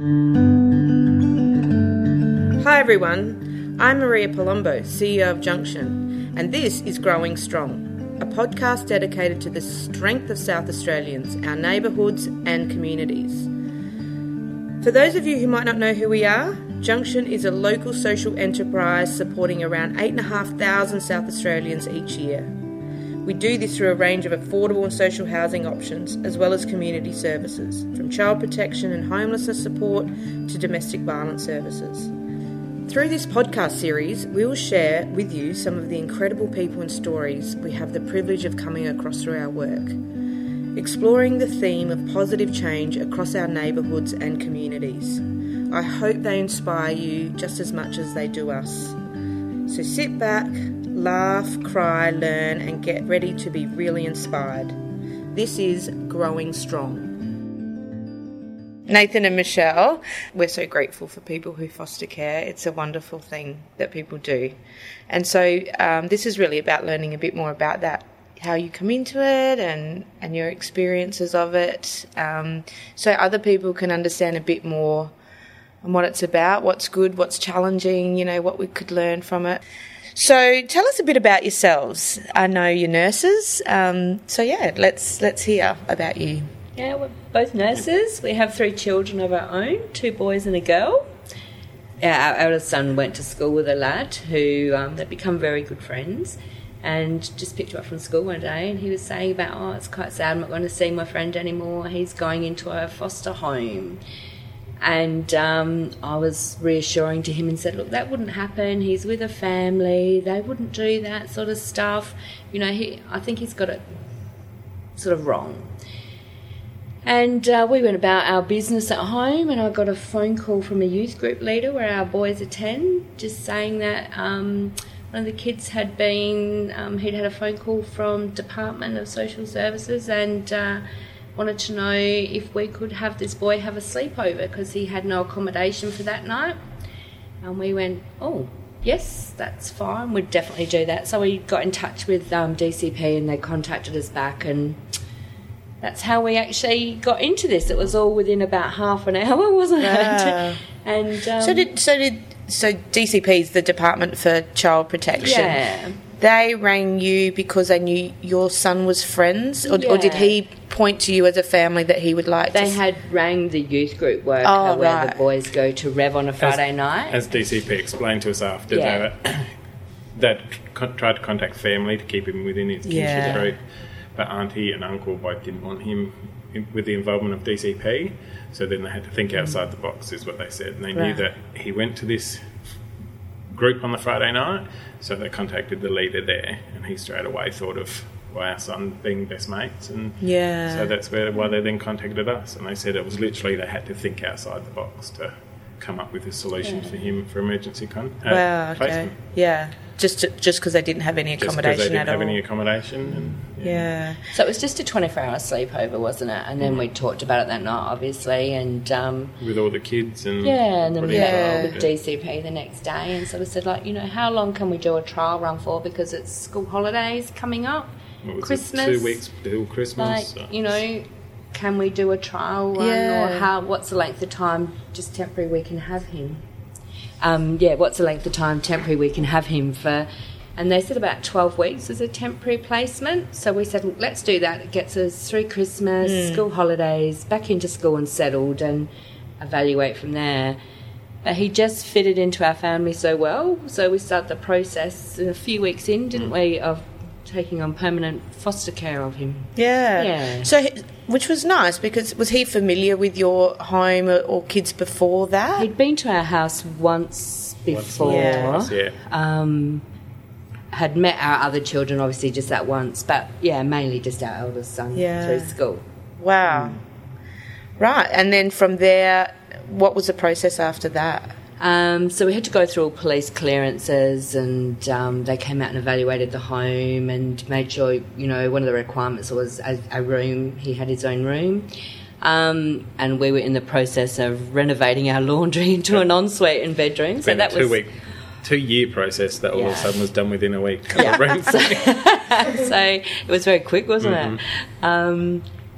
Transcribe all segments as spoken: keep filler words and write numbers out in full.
Hi everyone, I'm Maria Palombo, C E O of Junction, and this is Growing Strong, a podcast dedicated to the strength of South Australians, our neighbourhoods and communities. For those of you who might not know who we are, Junction is a local social enterprise supporting around eight thousand five hundred South Australians each year. We do this through a range of affordable and social housing options, as well as community services, from child protection and homelessness support to domestic violence services. Through this podcast series, we will share with you some of the incredible people and stories we have the privilege of coming across through our work, exploring the theme of positive change across our neighbourhoods and communities. I hope they inspire you just as much as they do us. So sit back, laugh, cry, learn, and get ready to be really inspired. This is Growing Strong. Nathan and Michelle, we're so grateful for people who foster care. It's a wonderful thing that people do. And so um, this is really about learning a bit more about that, how you come into it and, and your experiences of it, um, so other people can understand a bit more on what it's about, what's good, what's challenging, you know, what we could learn from it. So tell us a bit about yourselves. I know you're nurses, um, so yeah, let's let's hear about you. Yeah, we're both nurses. We have three children of our own, two boys and a girl. Our eldest son went to school with a lad who um, they've become very good friends, and just picked him up from school one day, and he was saying about, oh, it's quite sad, I'm not going to see my friend anymore. He's going into a foster home. And um, I was reassuring to him and said, look, that wouldn't happen. He's with a family. They wouldn't do that sort of stuff. You know, he, I think he's got it sort of wrong. And uh, we went about our business at home, and I got a phone call from a youth group leader where our boys attend, just saying that um, one of the kids had been, um, he'd had a phone call from Department of Social Services and uh, wanted to know if we could have this boy have a sleepover because he had no accommodation for that night. And we went, oh, yes, that's fine, we'd definitely do that. So we got in touch with um, D C P, and they contacted us back, and that's how we actually got into this. It was all within about half an hour, wasn't Yeah. it? And um, So did so did so D C P is the Department for Child Protection. Yeah. They rang you because they knew your son was friends, or, Yeah. or did he point to you as a family that he would like They to... had rang the youth group worker Oh, where right. the boys go to Rev on a Friday as, night. As D C P explained to us after, Yeah. they were, that con- tried to contact family to keep him within his kinship Yeah. group, but auntie and uncle both didn't want him in, with the involvement of D C P, so then they had to think outside the box, is what they said. And they Right. knew that he went to this group on the Friday night, so they contacted the leader there, and he straight away thought of, well, our son being best mates, and Yeah. so that's where why they then contacted us, and they said it was literally they had to think outside the box to come up with a solution Yeah. for him for emergency con- uh, Wow, okay. placement. Yeah. Just to, just because they didn't have any Just because accommodation they didn't at have all. any accommodation. And, Yeah. So it was just a twenty-four hour sleepover, wasn't it? And then we talked about it that night, obviously, and um, with all the kids and yeah, and then we everybody met involved, with yeah. D C P the next day and sort of said, like, you know, how long can we do a trial run for, because it's school holidays coming up, What was it, Christmas, two weeks till Christmas. like, so- you know, can we do a trial run, Yeah. or how? What's the length of time, just temporary, we can have him? Um, yeah, what's the length of time temporary we can have him for? And they said about twelve weeks as a temporary placement. So we said, look, let's do that. It gets us through Christmas, Mm. school holidays, back into school and settled, and evaluate from there. But he just fitted into our family so well. So we started the process a few weeks in, didn't Mm. we, of taking on permanent foster care of him. Yeah. Yeah. So, he- which was nice, because was he familiar with your home or, or kids before that? He'd been to our house once before. Yeah. yeah. Um, had met our other children, obviously, just that once, but yeah, mainly just our eldest son Yeah. through school. Wow. Right. And then from there, what was the process after that? Um, so we had to go through all police clearances, and um, they came out and evaluated the home and made sure, you know, one of the requirements was a, a room. He had his own room. Um, and we were in the process of renovating our laundry into an ensuite and bedroom. It's So been that a two was week, two year process that all of Yeah. a sudden was done within a week. Yeah. Rent- so it was very quick, wasn't Mhm. it? Um,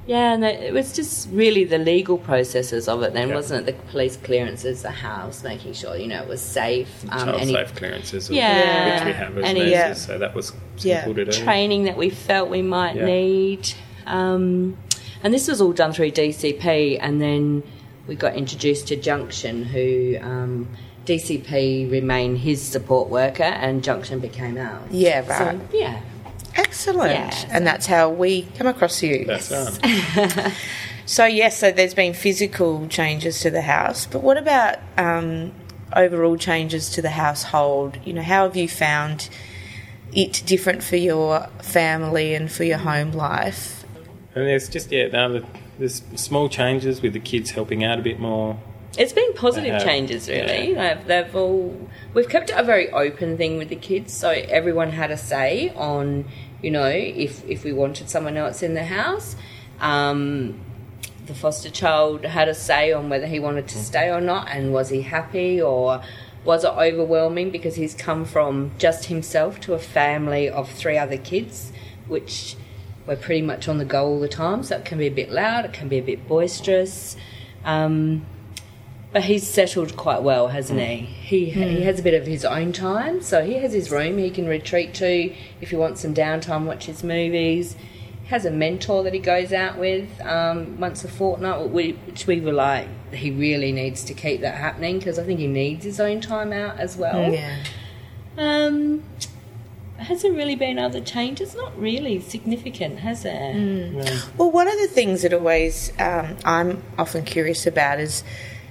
Yeah, and it was just really the legal processes of it then, Yeah. wasn't it? The police clearances, the house, making sure, you know, it was safe. Um, Child any safe clearances, of- Yeah. which we have as Any- nurses, Yeah. so that was Yeah. simple to do. training that we felt we might Yeah. need. Um, and this was all done through D C P, and then we got introduced to Junction, who um, D C P remained his support worker and Junction became ours. Yeah, right. So, yeah. Excellent. Yeah. And that's how we come across you. That's right. So, yes, so there's been physical changes to the house, but what about um, overall changes to the household? You know, how have you found it different for your family and for your home life? And there's just, yeah, now the, there's small changes with the kids helping out a bit more. It's been positive They have, changes, really. yeah. They've, they've all we've kept it a very open thing with the kids, so everyone had a say on, you know, if if we wanted someone else in the house. Um, the foster child had a say on whether he wanted to stay or not, and was he happy, or was it overwhelming because he's come from just himself to a family of three other kids, which we're pretty much on the go all the time, so it can be a bit loud, it can be a bit boisterous. Um, But he's settled quite well, hasn't he? He he has a bit of his own time, so he has his room he can retreat to if he wants some downtime, watch his movies. He has a mentor that he goes out with um, once a fortnight, which we were like, he really needs to keep that happening because I think he needs his own time out as well. Yeah. Um, has there really been other changes? Not really significant, has there? No. Well, one of the things that always um, I'm often curious about is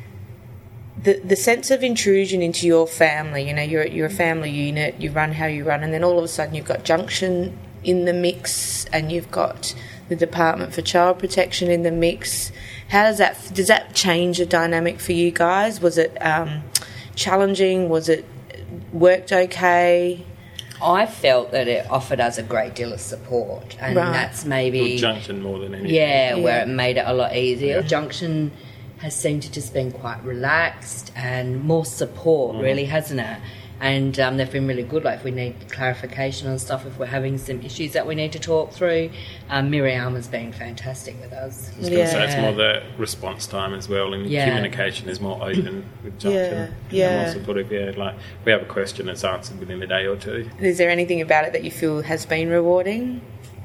the the sense of intrusion into your family. You know, you're you're a family unit. You run how you run, and then all of a sudden you've got Junction in the mix, and you've got the Department for Child Protection in the mix. How does that does that change the dynamic for you guys? Was it um, challenging? Was it worked okay? I felt that it offered us a great deal of support, and Right. that's maybe Well, Junction more than anything. yeah, where Yeah. it made it a lot easier. Yeah. Junction has seemed to just been quite relaxed and more support, Mm-hmm. really, hasn't it? And um, they've been really good. Like if we need clarification on stuff, if we're having some issues that we need to talk through, um, Miriam has been fantastic with us. I was going to say it's Yeah. more the response time as well, and Yeah. communication is more open with Junction. Yeah, yeah. And more supportive, yeah. Like, we have a question that's answered within a day or two. Is there anything about it that you feel has been rewarding?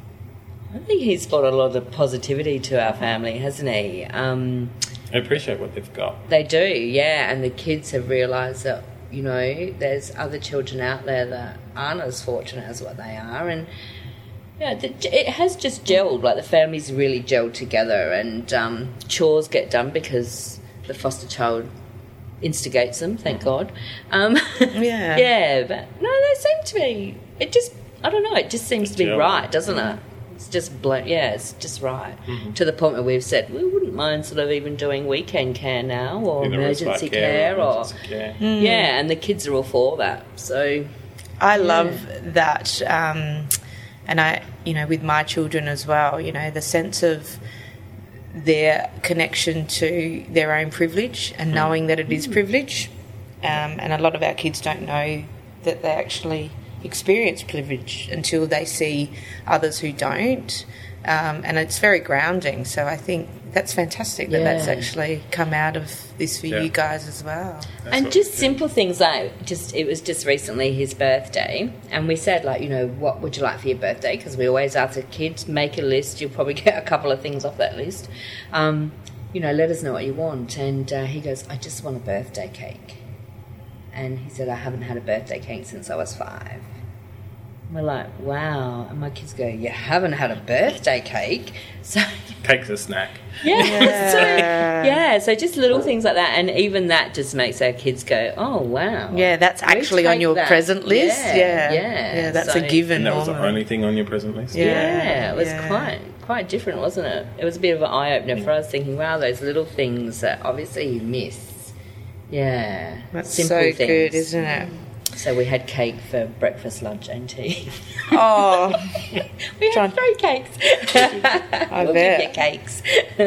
I think he's brought a lot of positivity to our family, hasn't he? Um, I appreciate what they've got. They do, yeah, and the kids have realised that, you know, there's other children out there that aren't as fortunate as what they are, and yeah, the, it has just gelled, like the families really gelled together, and um, chores get done because the foster child instigates them, thank God. Um, Yeah. yeah, but no, they seem to be, it just, I don't know, it just seems to be Gel. right, doesn't it? It's just blo- yeah, it's just right. Mm-hmm. To the point where we've said we wouldn't mind sort of even doing weekend care now or Either emergency respite care, or emergency care. yeah, and the kids are all for that. So I love that, um, and I, you know, with my children as well. You know, the sense of their connection to their own privilege and knowing that it is privilege, um, and a lot of our kids don't know that they actually experience privilege until they see others who don't, um, and it's very grounding. So I think that's fantastic that that's Yeah. actually come out of this for Yeah. you guys as well. That's and what just we do. simple things like just it was just recently his birthday, and we said like, you know, what would you like for your birthday? Because we always ask the kids, make a list. You'll probably get a couple of things off that list. Um, you know, let us know what you want. And uh, he goes, I just want a birthday cake. And he said, I haven't had a birthday cake since I was five. We're like, wow. And my kids go, you haven't had a birthday cake? So, Cake's a snack. yeah. Yeah. So, yeah, so just little things like that. And even that just makes our kids go, oh, wow. Yeah, that's We actually on take your that. present list. Yeah, Yeah, yeah. yeah, that's So- a given. And that was the normally. only thing on your present list? Yeah. Yeah, it was yeah. quite quite different, wasn't it? It was a bit of an eye-opener for us, thinking, wow, those little things that obviously you miss. Yeah. That's Simple so things. good, isn't it? So we had cake for breakfast, lunch and tea. Oh, we Try- had three cakes. I we'll bet. give you cakes.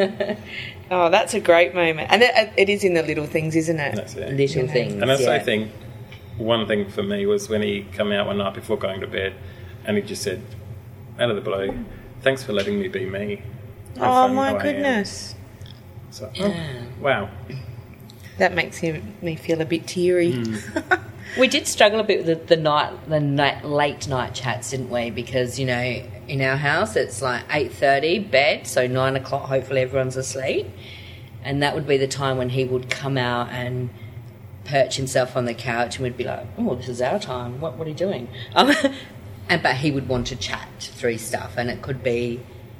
oh, that's a great moment, and it, it is in the little things, isn't it? That's it. Little Yeah. things, And that's yeah. the thing. One thing for me was when he came out one night before going to bed, and he just said, out of the blue, "Thanks for letting me be me." how Oh, funny my how I am. goodness. So, Yeah. oh, wow. That makes him, me feel a bit teary. Mm. We did struggle a bit with the, the night, the night, late night chats, didn't we? Because, you know, in our house it's like eight thirty bed, so nine o'clock hopefully everyone's asleep, and that would be the time when he would come out and perch himself on the couch, and we'd be like, "Oh, this is our time. What, what are you doing?" Um, and but he would want to chat through stuff, and it could be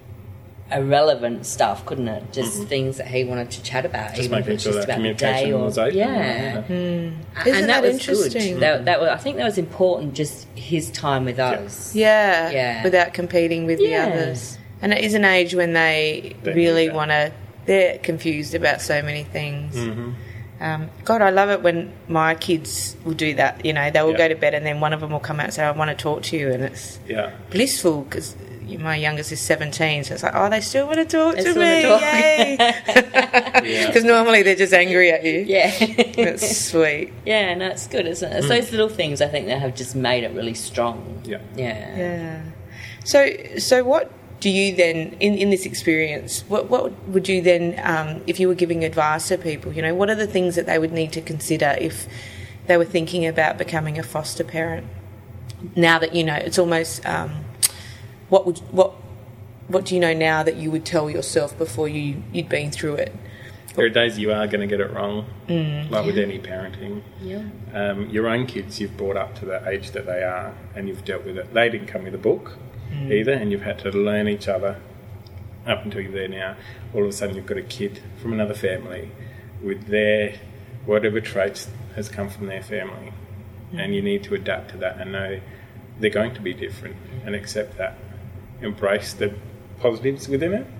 irrelevant stuff, couldn't it? Just Mm-hmm. things that he wanted to chat about, Just even if making it's sure just that about the communication day or was open. yeah. Yeah. Isn't and that was interesting? Good. That, that was, I think that was important. Just his time with us. Yeah, Yeah. without competing with Yeah. the others. And it is an age when they, They really need that. want to, they're confused about so many things. Mm-hmm. Um, God, I love it when my kids will do that. You know, they will Yeah. go to bed and then one of them will come out and say, I want to talk to you. And it's Yeah. blissful because my youngest is seventeen. So it's like, oh, they still want to talk They to still me. wanna Yay. Yeah. Because normally they're just angry at you. Yeah. That's sweet. Yeah, no, it's good, isn't it? It's those little things I think that have just made it really strong. Yeah. Yeah. Yeah. So, so what do you then, in, in this experience, what, what would you then, um, if you were giving advice to people, you know, what are the things that they would need to consider if they were thinking about becoming a foster parent? Now that, you know, it's almost, um, what would, what, what do you know now that you would tell yourself before you, you'd been through it? There are days you are going to get it wrong, Mm. like with any parenting. Yeah. Um, your own kids you've brought up to the age that they are and you've dealt with it. They didn't come with a book either, and you've had to learn each other up until you're there now. All of a sudden you've got a kid from another family with their whatever traits has come from their family, and you need to adapt to that and know they're going to be different and accept that. Embrace the positives within it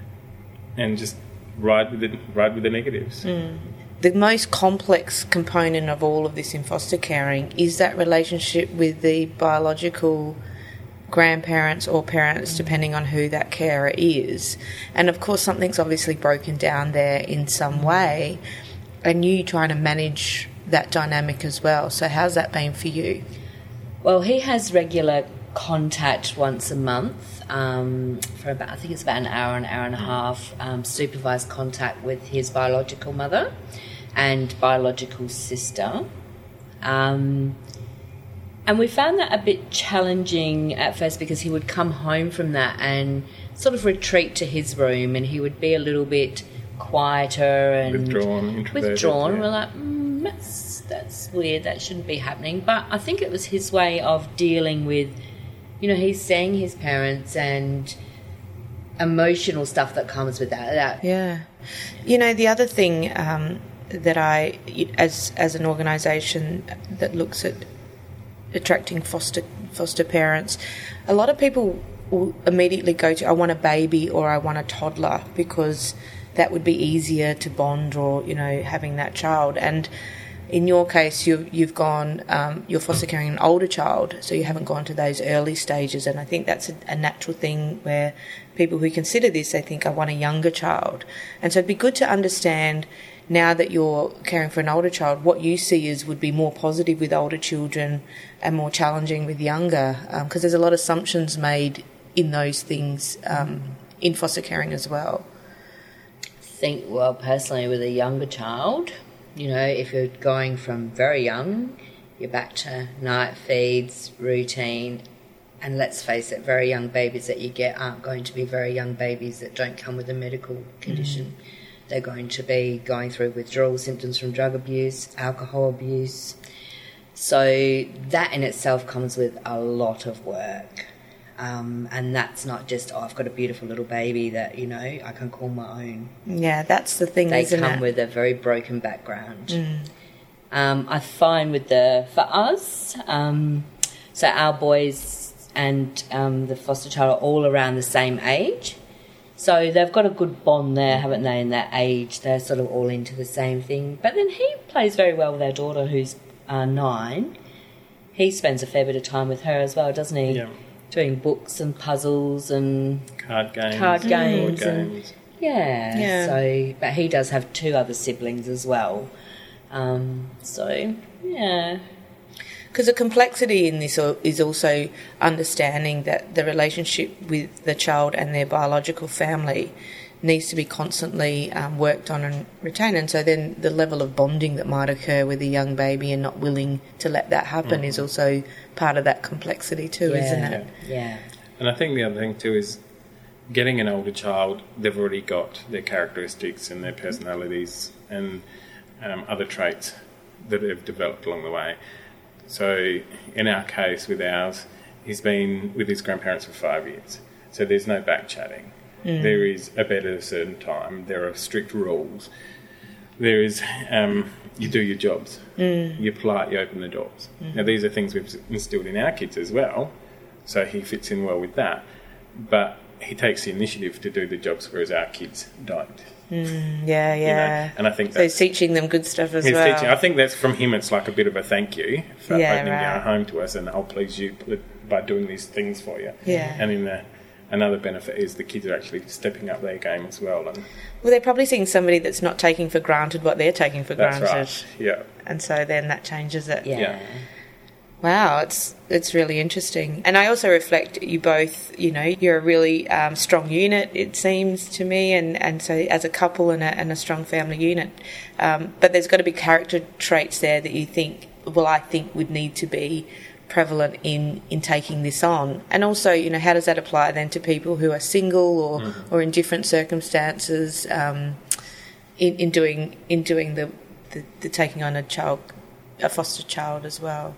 and just ride with the, ride with the negatives. The most complex component of all of this in foster caring is that relationship with the biological grandparents or parents, depending on who that carer is. And of course, something's obviously broken down there in some way, and you trying to manage that dynamic as well. So, how's that been for you? Well, he has regular contact once a month um, for about, I think it's about an hour, an hour and a half, um, supervised contact with his biological mother and biological sister. Um, and we found that a bit challenging at first because he would come home from that and sort of retreat to his room, and he would be a little bit quieter and Withdrawn, introverted. withdrawn. yeah. We're like, mm, that's that's weird. That shouldn't be happening. But I think it was his way of dealing with, you know, he's seeing his parents and emotional stuff that comes with that. that Yeah. You know, the other thing um, that I, as as an organisation that looks at attracting foster foster parents, a lot of people will immediately go to, I want a baby or I want a toddler because that would be easier to bond, or, you know, having that child. And in your case, you've, you've gone, um, you're foster caring an older child, so you haven't gone to those early stages. And I think that's a, a natural thing where people who consider this, they think, I want a younger child. And so it'd be good to understand, now that you're caring for an older child, what you see is would be more positive with older children and more challenging with younger, because um, there's a lot of assumptions made in those things um, in foster caring as well. think, well, personally, with a younger child, you know, if you're going from very young, you're back to night feeds, routine, and let's face it, very young babies that you get aren't going to be very young babies that don't come with a medical condition. Mm. They're going to be going through withdrawal symptoms from drug abuse, alcohol abuse. So that in itself comes with a lot of work. Um, and that's not just, oh, I've got a beautiful little baby that, you know, I can call my own. Yeah, that's the thing, They isn't come it? with a very broken background. Mm. Um, I find with the, for us, um, so our boys and um, the foster child are all around the same age. So they've got a good bond there, haven't they, in that age? They're sort of all into the same thing. But then he plays very well with our daughter, who's uh, nine. He spends a fair bit of time with her as well, doesn't he? Yeah. Doing books and puzzles and Card games. Card board games and- games. yeah. Yeah. So, but he does have two other siblings as well. Um, so yeah. Because the complexity in this is also understanding that the relationship with the child and their biological family needs to be constantly um, worked on and retained. And so then the level of bonding that might occur with a young baby and not willing to let that happen mm. is also part of that complexity too, yeah. isn't it? Yeah. yeah. And I think the other thing too is getting an older child, they've already got their characteristics and their personalities and um, other traits that have developed along the way. So in our case with ours, he's been with his grandparents for five years. So there's no back chatting. Mm. There is a bed at a certain time. There are strict rules. There is, um, you do your jobs. Mm. You're polite, you open the doors. Mm. Now these are things we've instilled in our kids as well. So he fits in well with that. But he takes the initiative to do the jobs, whereas our kids don't. Mm, yeah, yeah. You know? And I think so that's... he's teaching them good stuff as he's well. Teaching, I think that's from him, it's like a bit of a thank you for yeah, opening right. our home to us and I'll please you by doing these things for you. Yeah. And in the, another benefit is the kids are actually stepping up their game as well. And well, they're probably seeing somebody that's not taking for granted what they're taking for that's granted. Right. Yeah. And so then that changes it. Yeah. yeah. Wow, it's it's really interesting. And I also reflect you both, you know, you're a really um, strong unit, it seems to me, and, and so as a couple and a, and a strong family unit. Um, but there's got to be character traits there that you think, well, I think would need to be prevalent in, in taking this on. And also, you know, how does that apply then to people who are single or, mm-hmm. or in different circumstances um, in, in doing in doing the, the, the taking on a child, a foster child as well?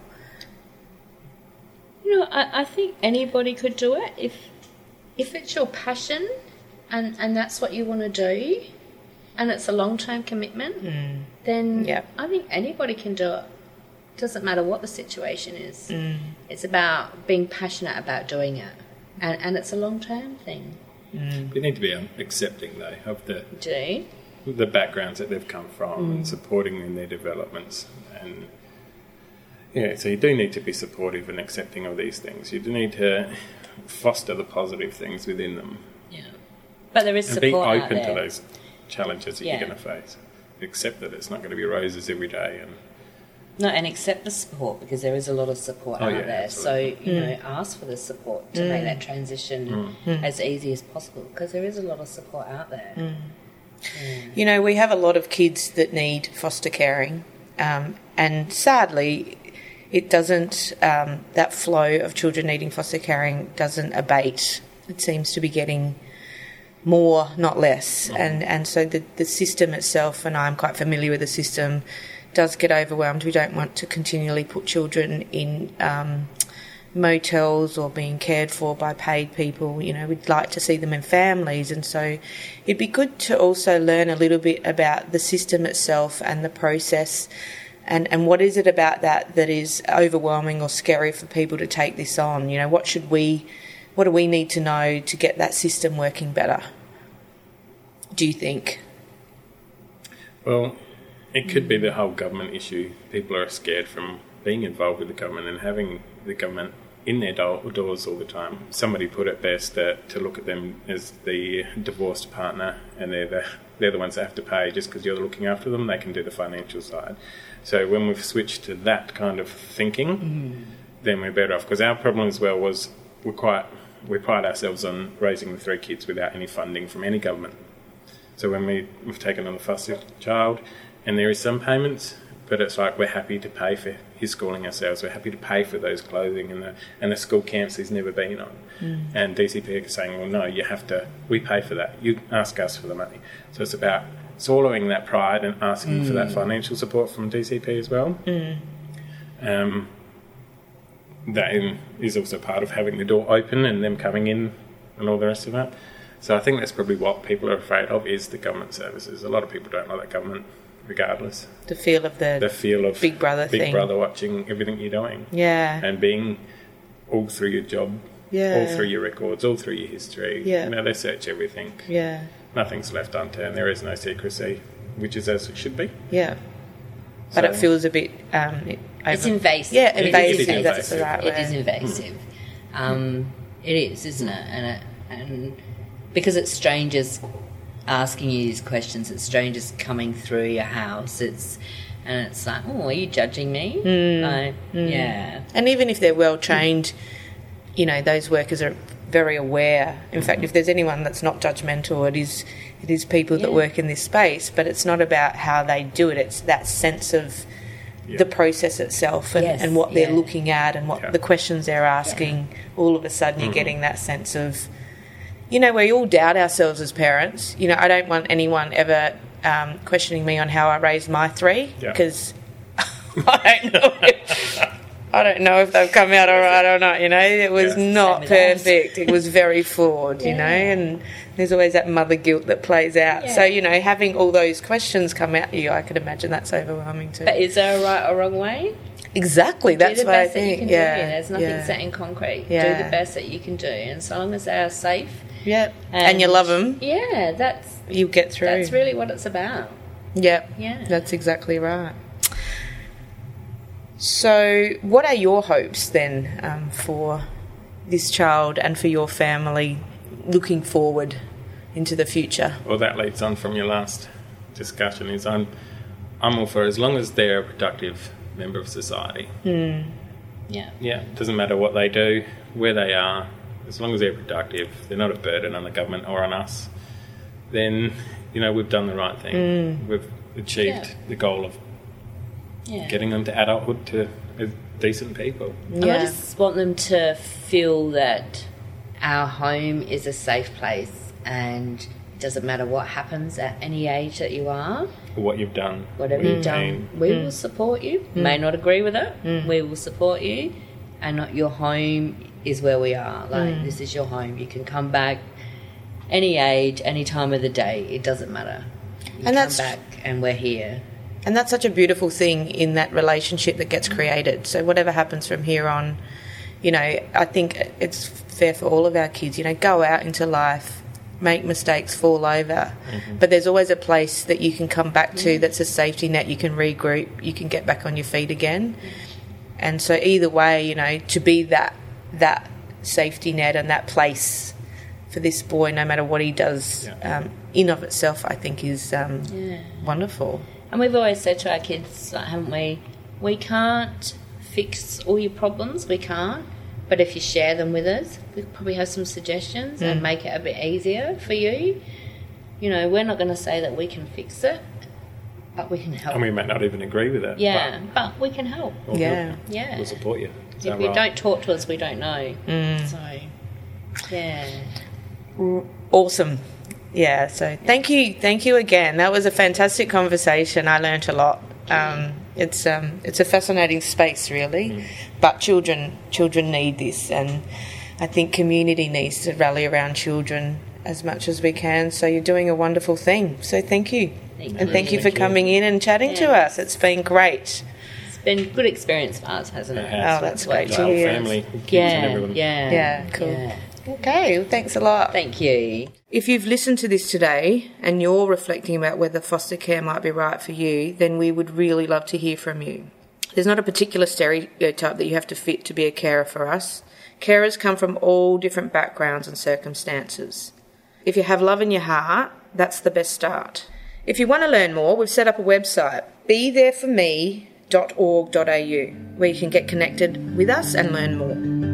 You know, I, I think anybody could do it if if it's your passion and, and that's what you want to do and it's a long-term commitment, mm. then yep. I think anybody can do it. Doesn't matter what the situation is. Mm. It's about being passionate about doing it and, and it's a long-term thing. Mm. You need to be um, accepting, though, of the, do. the backgrounds that they've come from mm. and supporting in their developments and... Yeah, so you do need to be supportive and accepting of these things. You do need to foster the positive things within them. Yeah. But there is and support be out open there. to those challenges that yeah. you're going to face. Accept that it's not going to be roses every day. And No, and accept the support because there is a lot of support oh, out yeah, there. absolutely. So, you mm. know, ask for the support to mm. make that transition mm. as easy as possible because there is a lot of support out there. Mm. Mm. You know, we have a lot of kids that need foster caring um, and sadly... It doesn't, um, that flow of children needing foster caring doesn't abate. It seems to be getting more, not less. Mm. And and so the, the system itself, and I'm quite familiar with the system, does get overwhelmed. We don't want to continually put children in um, motels or being cared for by paid people. You know, we'd like to see them in families. And so it'd be good to also learn a little bit about the system itself and the process. And and what is it about that that is overwhelming or scary for people to take this on? You know, what should we, what do we need to know to get that system working better? Do you think? Well, it could be the whole government issue. People are scared from being involved with the government and having the government in their do- doors all the time. Somebody put it best that to look at them as the divorced partner and they're the, they're the ones that have to pay just because you're looking after them. They can do the financial side. So when we've switched to that kind of thinking, mm. then we're better off. Because our problem as well was we're quite we pride ourselves on raising the three kids without any funding from any government. So when we, we've taken on the foster child, and there is some payments, but it's like we're happy to pay for his schooling ourselves. We're happy to pay for those clothing and the and the school camps he's never been on. Mm. And D C P are saying, well, no, you have to. We pay for that. You ask us for the money. So it's about swallowing that pride and asking mm. for that financial support from D C P as well. Mm. Um, that is also part of having the door open and them coming in and all the rest of that. So I think that's probably what people are afraid of is the government services. A lot of people don't like that government regardless. The feel of the, the feel of Big Brother Big thing. Brother watching everything you're doing. Yeah. And being all through your job, yeah. all through your records, all through your history. Yeah. You know, they search everything. Yeah. Nothing's left unturned. There is no secrecy, which is as it should be. Yeah. But so, it feels a bit... Um, it, it's invasive. Yeah, it invasive. Is, it is that's invasive. the right It word. is invasive. Um, it is, isn't it? And it, and because it's strangers asking you these questions, it's strangers coming through your house, it's And it's like, oh, are you judging me? Mm. Like, Mm. yeah. And even if they're well trained, you know, those workers are very aware. In fact, if there's anyone that's not judgmental, it is it is people that Yeah. work in this space. But it's not about how they do it. It's that sense of Yeah. the process itself and, Yes, and what they're yeah. looking at and what Yeah. the questions they're asking. All of a sudden, you're Mhm. getting that sense of, you know, we all doubt ourselves as parents. You know, I don't want anyone ever um, questioning me on how I raised my three Yeah. because I don't know. If, I don't know if they've come out all right or not. You know, it was Yeah. not Same with us. perfect. It was very flawed. You Yeah. know, and there's always that mother guilt that plays out. So Yeah. you know, having all those questions come at you, I could imagine that's overwhelming too. But is there a right or wrong way? Exactly, that's do the what I best that you think. can Yeah, do. There's nothing yeah. set in concrete. Yeah. Do the best that you can do. And so long as they are safe. Yep. And, you love them, Yeah, that's you get through. that's really what it's about. Yep. Yeah. That's exactly right. So, what are your hopes then um, for this child and for your family looking forward into the future? Well, that leads on from your last discussion. Is I'm, I'm all for as long as they're a productive member of society. Mm. Yeah. Yeah, it doesn't matter what they do, where they are, as long as they're productive, they're not a burden on the government or on us, then, you know, we've done the right thing. Mm. We've achieved Yeah. the goal of Yeah. getting them to adulthood to as decent people. And I just want them to feel that our home is a safe place and it doesn't matter what happens at any age that you are, For what you've done. whatever what you've done, been. we will support you. May not agree with it, we will support you. And not your home is where we are. Like, this is your home. You can come back any age, any time of the day. It doesn't matter. You And come that's- back and we're here. And that's such a beautiful thing in that relationship that gets created. So whatever happens from here on, you know, I think it's fair for all of our kids, you know, go out into life, make mistakes, fall over. Mm-hmm. But there's always a place that you can come back to that's a safety net. You can regroup, you can get back on your feet again. And so either way, you know, to be that that safety net and that place for this boy, no matter what he does, Yeah. um, in of itself, I think is um, Yeah. wonderful. And we've always said to our kids, like, haven't we, we can't fix all your problems, we can't. But if you share them with us, we probably have some suggestions and make it a bit easier for you. You know, we're not going to say that we can fix it, but we can help. And we may not even agree with it. yeah, but we can help. But we'll Yeah. help. Yeah. We'll support you. Is If that you right? don't talk to us, we don't know. So, yeah. Awesome. Yeah, so thank you, thank you again. That was a fantastic conversation. I learnt a lot. Um, it's um, it's a fascinating space, really. But children children need this, and I think community needs to rally around children as much as we can. So you're doing a wonderful thing. So thank you, Thank and you. thank you for Thank you. coming in and chatting to Yeah. us. It's been great. It's been a good experience for us, hasn't it? It has. Oh, that's The great to whole hear. family, the kids Yeah, and everyone. yeah. Yeah, cool. Yeah. Okay, well, thanks a lot. Thank you. If you've listened to this today and you're reflecting about whether foster care might be right for you, then we would really love to hear from you. There's not a particular stereotype that you have to fit to be a carer for us. Carers come from all different backgrounds and circumstances. If you have love in your heart, that's the best start. If you want to learn more, we've set up a website, be there for me dot org dot a u, where you can get connected with us and learn more.